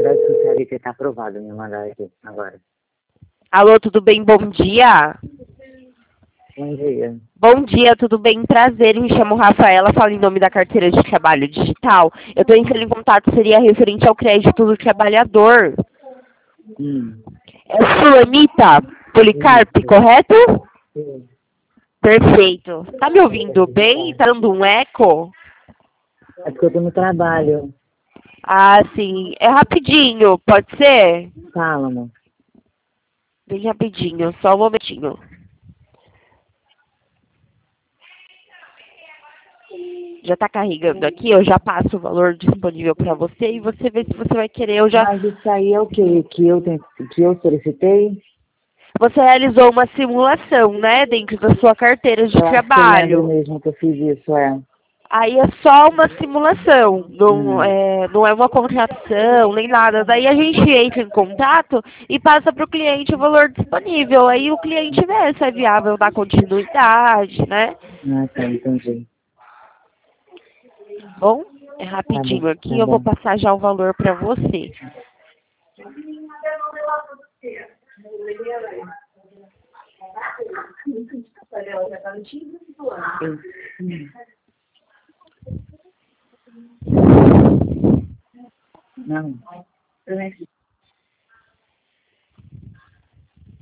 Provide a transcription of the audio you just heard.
crédito social que está aprovado, me mandaram aqui agora. Alô, tudo bem? Bom dia. Bom dia. Bom dia, tudo bem? Prazer, me chamo Rafaela, falo em nome da carteira de trabalho digital. Eu estou entrando em contato, seria referente ao crédito do trabalhador. É Sulamita Policarpi, correto? Sim. Perfeito. Tá me ouvindo bem? Tá dando um eco? É porque eu estou no trabalho. Ah, sim. É rapidinho, pode ser? Fala, amor. Bem rapidinho, só um momentinho. Já tá carregando aqui, eu já passo o valor disponível para você e você vê se você vai querer. Mas isso aí é o quê? Que eu solicitei? Você realizou uma simulação, né, dentro da sua carteira de Eu acho que eu lembro trabalho. mesmo que eu fiz isso, é. Aí é só uma simulação, não é uma contratação, nem nada. Daí a gente entra em contato e passa para o cliente o valor disponível. Aí o cliente vê se é viável dar continuidade, né? Ah, tá, entendi. Bom, é Tá bom, rapidinho aqui, tá eu vou bom. passar já o valor para você. Não.